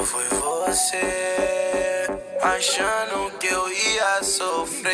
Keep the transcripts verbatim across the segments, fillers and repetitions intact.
foi você, achando que eu ia sofrer.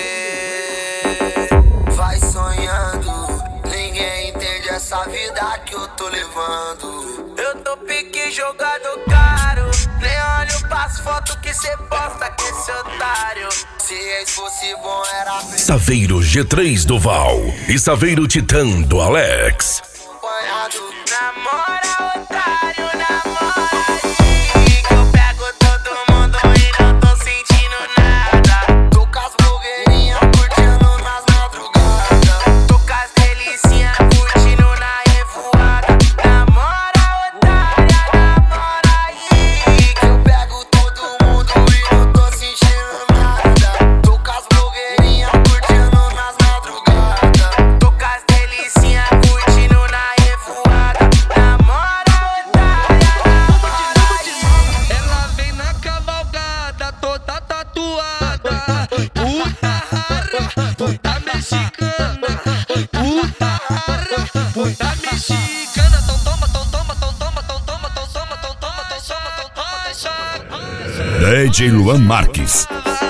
Vai sonhando, ninguém entende essa vida que eu tô levando. Eu tô pique jogado caro, nem olho pras fotos que cê posta com esse otário. Se ex fosse bom era bem. Saveiro G três do Val e Saveiro Titã do Alex. Namora, otário, namora aí, que eu pego todo mundo e não tô sentindo nada. Tô com as blogueirinhas curtindo nas madrugadas. Tô com as delicinhas curtindo na revoada. Namora, otária, namora aí, que eu pego todo mundo e não tô sentindo nada. Tô com as blogueirinhas curtindo nas madrugadas. Tô com as delicinhas curtindo na revoada. Ela vem na cavalgada toda tatuada. Puta rara, puta mexicana. Puta rara, puta mexicana. Tom toma, tom toma, tom toma, tom toma, tom toma, tom toma, tom toma, tom toma. D J Luan Marques.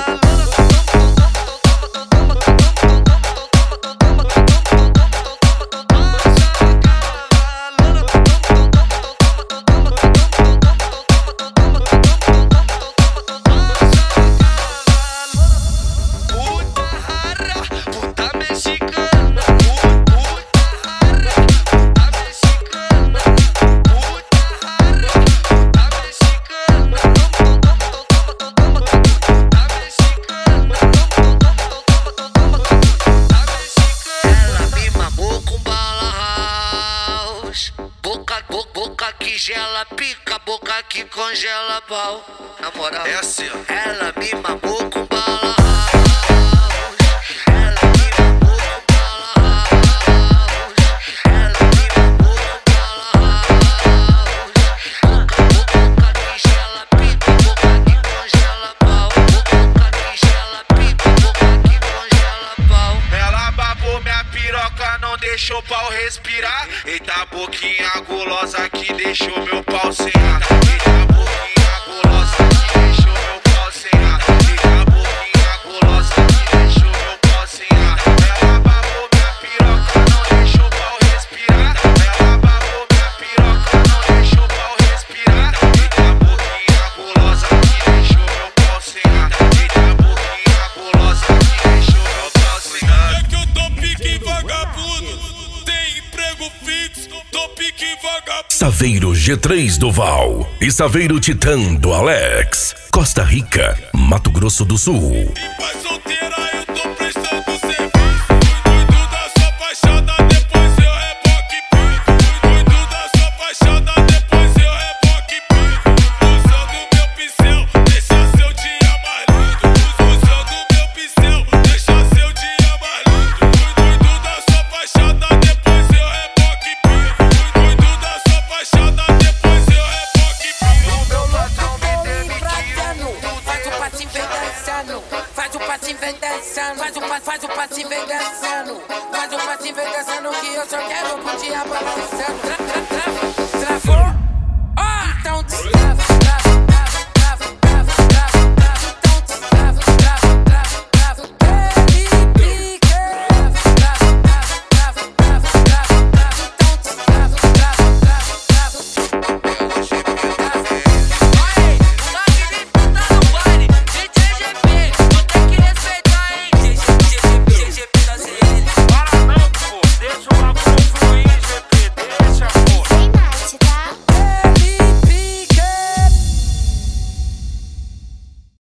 Boca que gela, pica, boca que congela pau. Na moral, É assim, ó. ela me mamou com bala house. Ela me mamou com bala house. Ela me mamou com bala house. Boca, boca que gela, pica, boca que congela pau. Boca que gela, pica, boca que congela pau. Ela babou minha piroca, não deixou pau respirar. Eita boquinha gulosa que deixou meu pau sem ar. Eita boquinha gulosa que deixou meu pau sem ar. Eita boquinha gulosa que deixou meu pau sem ar. Ela babou minha piroca, não deixou pau respirar. Ela babou minha piroca, não deixou pau respirar. Eita boquinha gulosa que deixou meu pau sem ar. Eita boquinha gulosa que deixou meu pau sem ar. É que eu tô pique vagabundo, tem emprego fixo, tô pique vagabundo. Saveiro G três do Val e Saveiro Titã do Alex. Costa Rica, Mato Grosso do Sul. Vai solteira, eu tô prestando serviço. Cuido da sua fachada, depois eu reboque piso. Cuido da sua fachada, depois eu reboque piso. Usando meu pincel, deixa seu dia mais lindo. Usando meu pincel, deixa seu dia mais lindo. Cuido da sua fachada, depois eu reboque piso. Cuido da sua fachada, depois eu reboque piso. O meu patrão me demitiu. Faz o passinho vem dançando, faz o passinho vem dançando, faz o passinho, faz o passinho vem dançando, faz o passinho vem dançando que eu só quero curtir a balançando.